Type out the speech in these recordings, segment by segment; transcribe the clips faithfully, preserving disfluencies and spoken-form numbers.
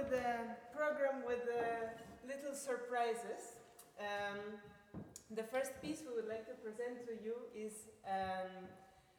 the program with uh, little surprises. Um, the first piece we would like to present to you is um,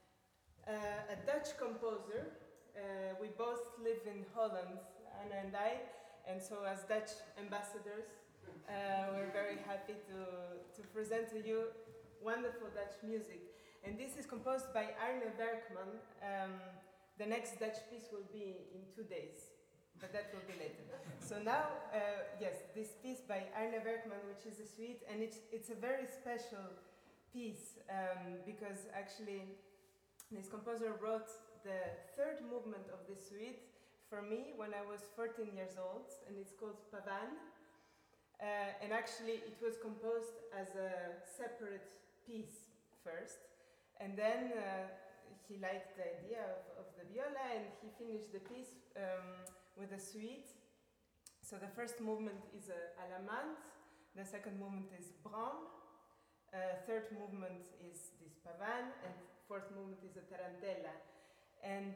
uh, a Dutch composer. Uh, we both live in Holland, Anna and I, and so as Dutch ambassadors, uh, we're very happy to, to present to you wonderful Dutch music. And this is composed by Arne Werkman. Um, the next Dutch piece will be in two days, but that will be later. So now, uh, yes, this piece by Arne Werkman, which is a suite, and it's, it's a very special piece um, because actually this composer wrote the third movement of this suite for me when I was fourteen years old, and it's called Pavane. Uh, and actually it was composed as a separate piece first, and then uh, he liked the idea of, of the viola, and he finished the piece um, with a suite. So the first movement is a Alamante, the second movement is Brahms, uh, third movement is this Pavane, and fourth movement is a Tarantella. And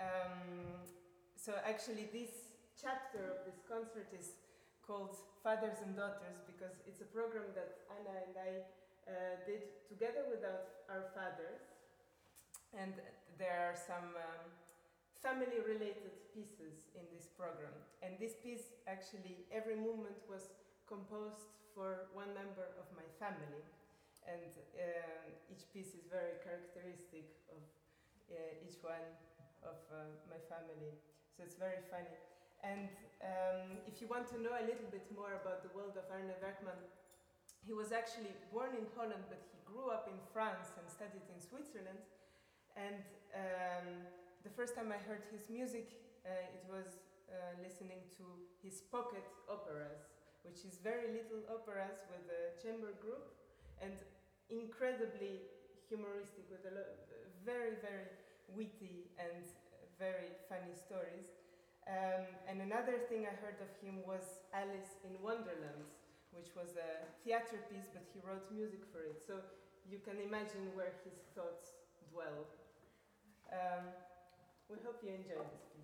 um, so actually this chapter of this concert is called Fathers and Daughters, because it's a program that Anna and I uh, did together with our, our fathers. And there are some um, family-related pieces in this program. And this piece, actually, every movement was composed for one member of my family. And uh, each piece is very characteristic of uh, each one of uh, my family. So it's very funny. And um, if you want to know a little bit more about the world of Arne Werkman, he was actually born in Holland, but he grew up in France and studied in Switzerland. And um, the first time I heard his music, uh, it was uh, listening to his pocket operas, which is very little operas with a chamber group and incredibly humoristic, with a lot, very, very witty and very funny stories. Um, and another thing I heard of him was Alice in Wonderland, which was a theater piece, but he wrote music for it. So you can imagine where his thoughts dwell. Um, we hope you enjoy this piece.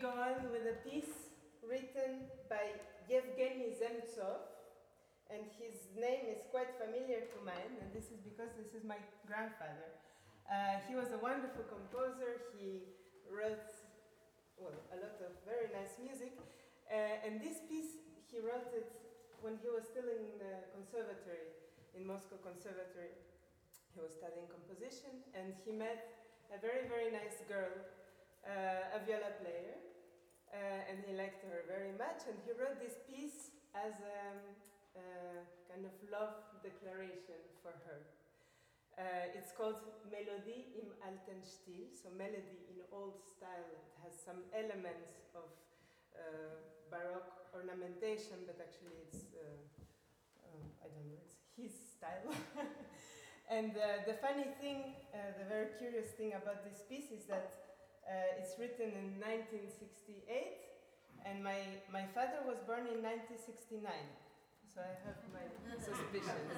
go on with a piece written by Yevgeny Zemtsov, and his name is quite familiar to mine, and this is because this is my grandfather. Uh, he was a wonderful composer. He wrote, well, a lot of very nice music, uh, and this piece, he wrote it when he was still in the conservatory, in Moscow Conservatory. He was studying composition, and he met a very, very nice girl, uh, a viola player, uh, and he liked her very much, and he wrote this piece as a um, kind of love declaration for her. Uh, it's called Melodie im alten Stil, so melody in old style. It has some elements of uh, Baroque ornamentation, but actually it's, uh, um, I don't know, it's his style. And uh, the funny thing, uh, the very curious thing about this piece is that uh, it's written in nineteen sixty-eight, and my, my father was born in nineteen sixty-nine, so I have my suspicions.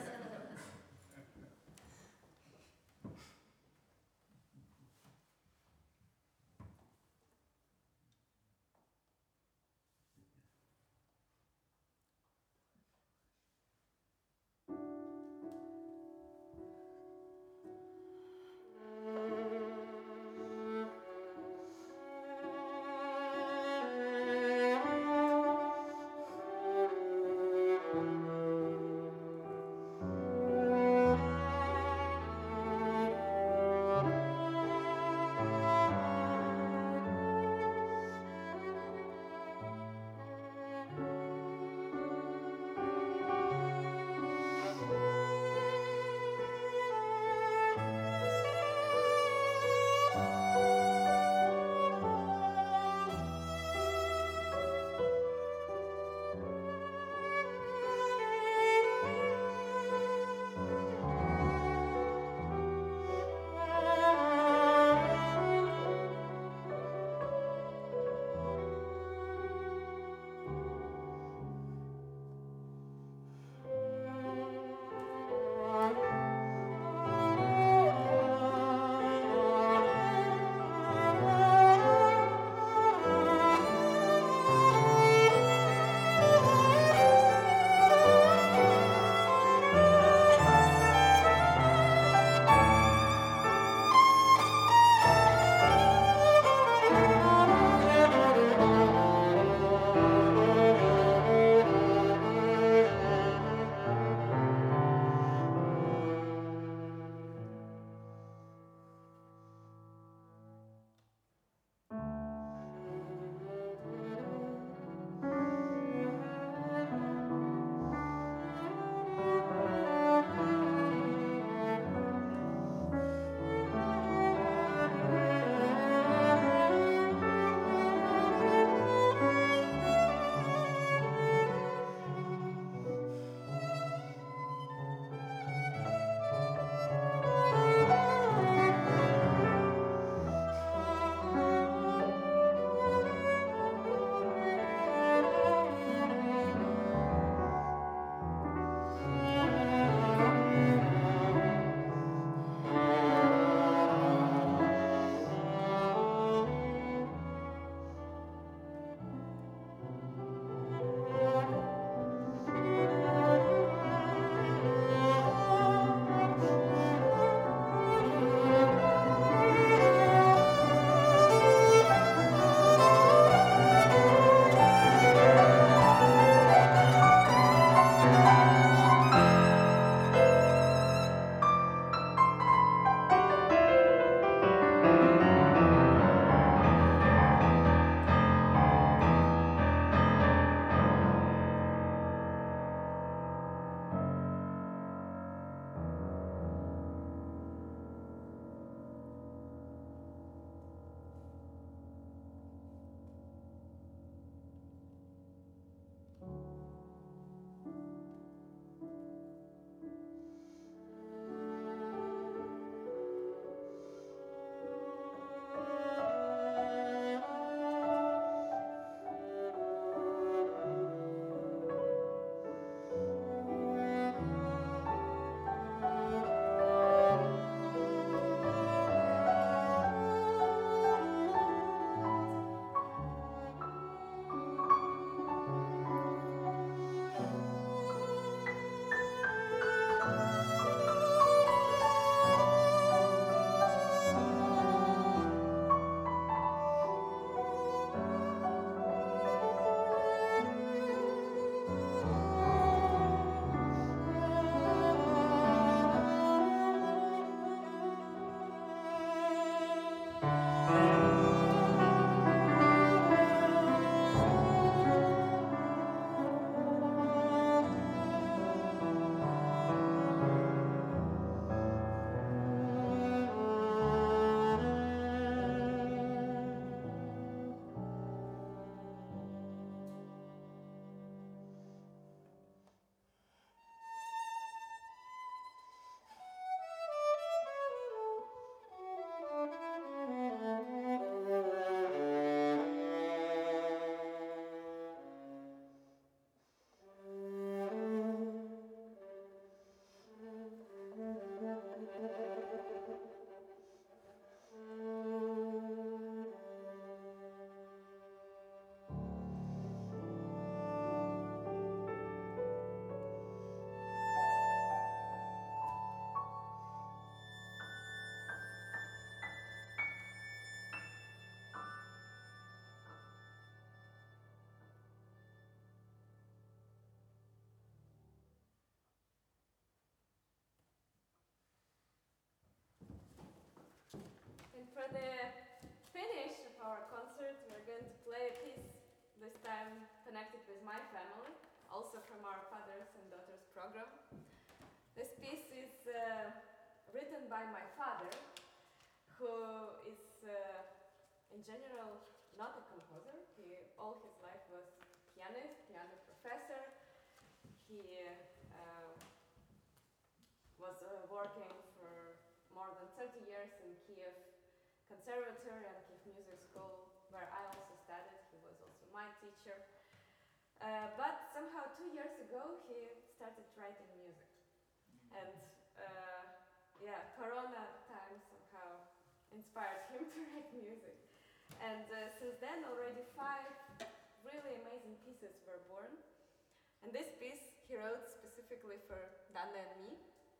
this time connected with my family, also from our fathers and daughters program. This piece is uh, written by my father, who is uh, in general not a composer. He all his life was pianist, piano professor. He uh, was uh, working for more than thirty years in Kiev Conservatory and Kiev Music School, where I also studied. He was also my teacher. Uh, but somehow two years ago he started writing music. And uh, yeah, Corona time somehow inspired him to write music. And uh, since then already five really amazing pieces were born. And this piece he wrote specifically for Dana and me.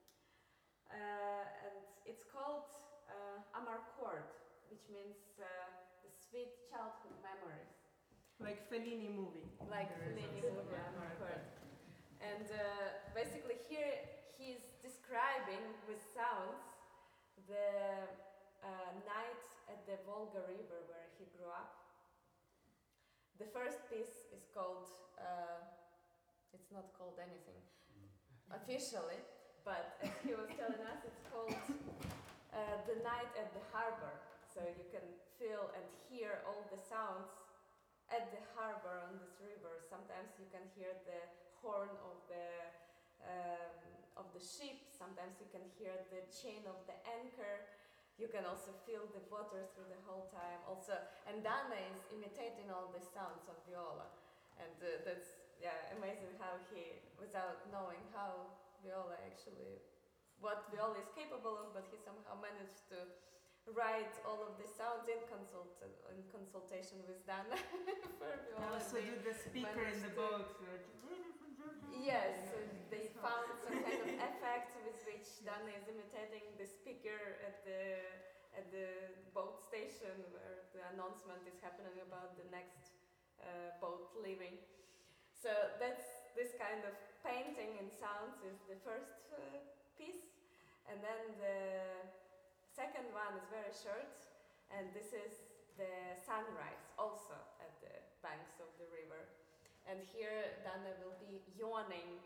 Uh, and it's called uh, Amarcord, which means uh, the sweet childhood memories. Like Fellini movie. Like Fellini movie, Amarcord. And uh, basically here he's describing with sounds the uh, night at the Volga River where he grew up. The first piece is called, uh, it's not called anything officially, but as he was telling us, it's called uh, The Night at the Harbor. So you can feel and hear all the sounds at the harbor on this river. Sometimes you can hear the horn of the um, of the ship. Sometimes you can hear the chain of the anchor. You can also feel the water through the whole time. Also, and Dana is imitating all the sounds of viola, and uh, that's yeah amazing how he, without knowing how viola actually, what viola is capable of, but he somehow managed to write all of the sounds in consult in consultation with Dana for viola. Also, do the speaker in the boat. Yes, so they found some kind of effect with which Dana is imitating the speaker at the at the boat station where the announcement is happening about the next uh, boat leaving. So that's this kind of painting in sounds is the first uh, piece, and then the second one is very short, and this is the sunrise, also at the banks of the river. And here Dana will be yawning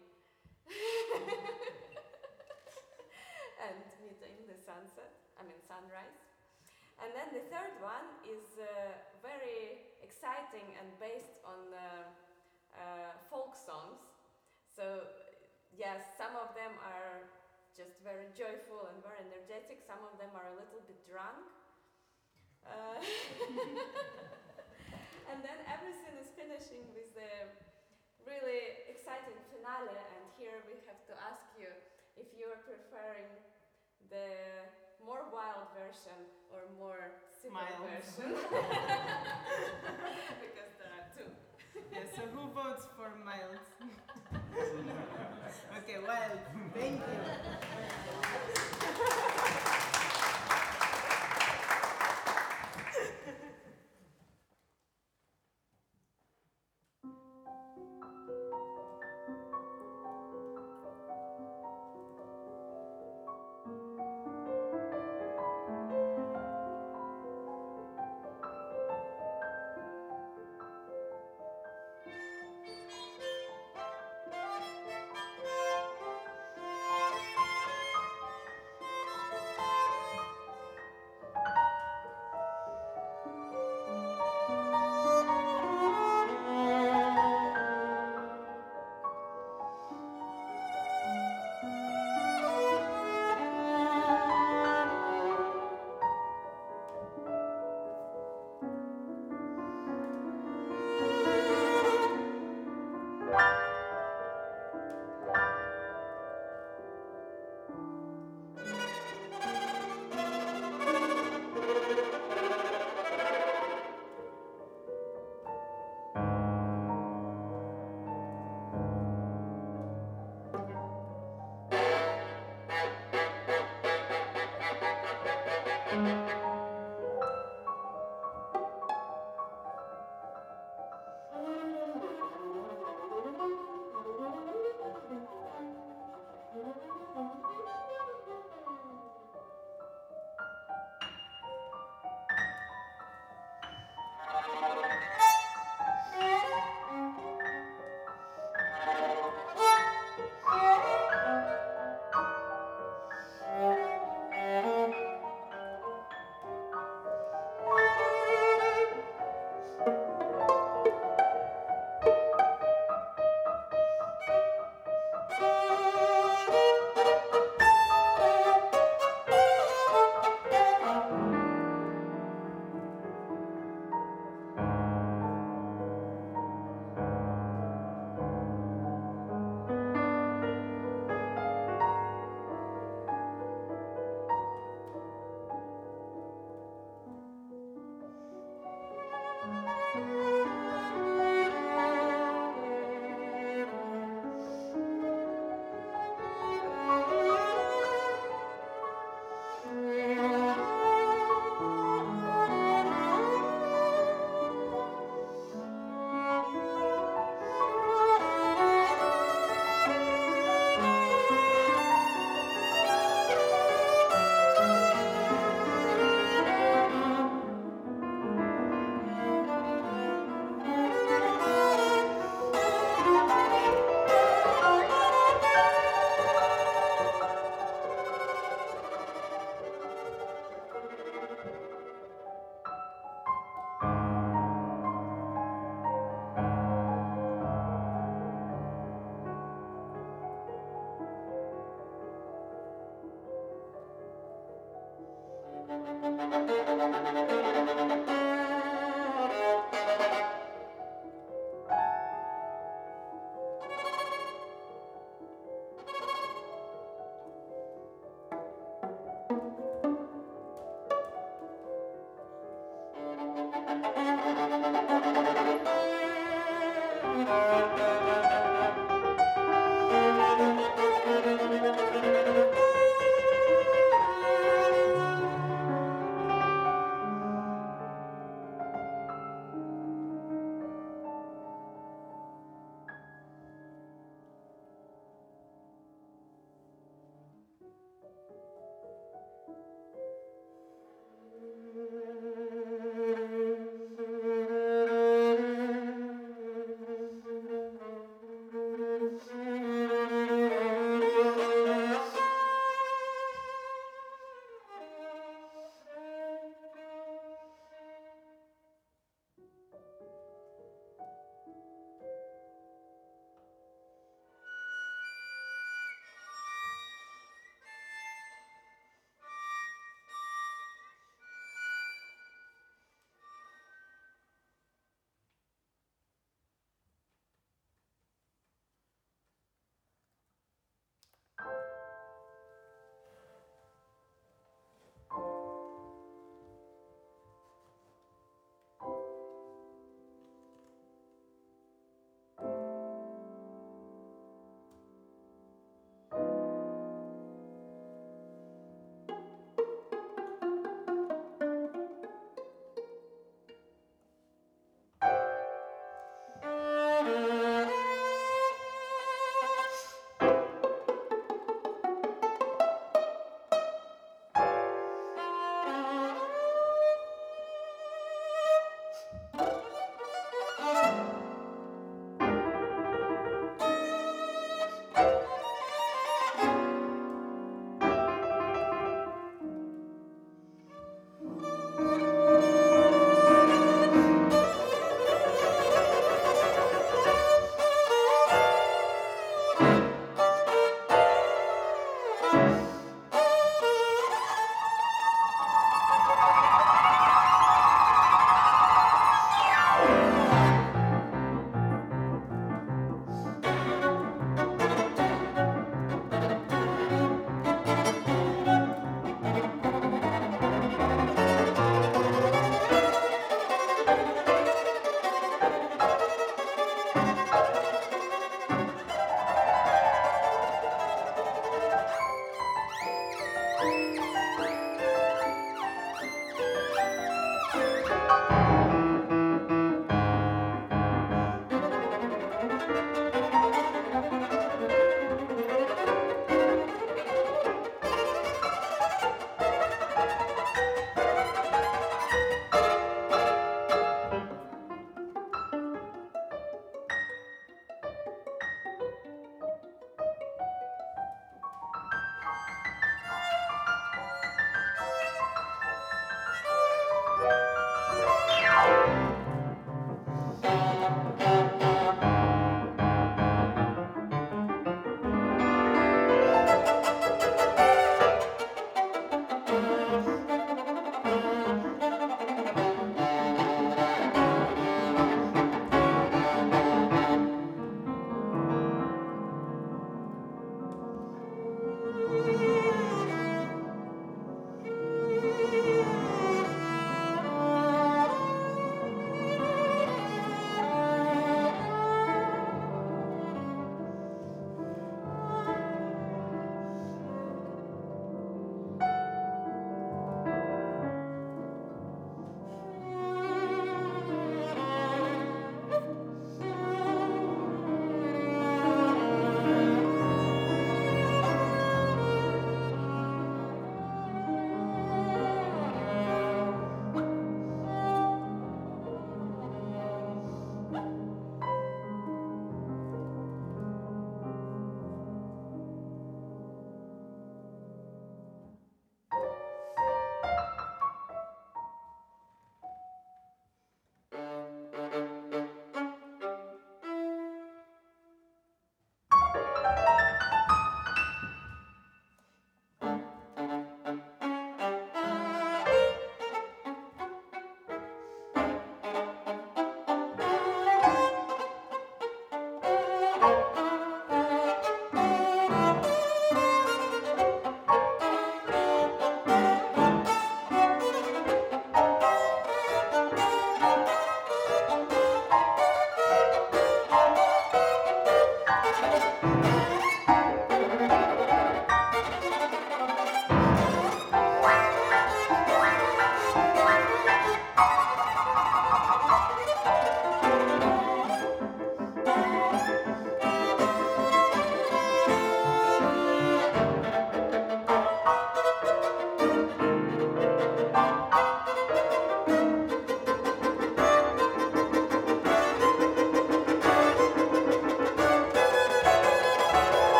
and meeting the sunset, I mean sunrise. And then the third one is uh, very exciting and based on uh, uh, folk songs. So yes, some of them are just very joyful and very energetic, some of them are a little bit drunk. Uh, And then everything is finishing with the really exciting finale, and here we have to ask you if you are preferring the more wild version or more simple Mild. version. Because there are two. Yeah, so who votes for mild? Okay, wild. Thank you.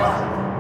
Bye.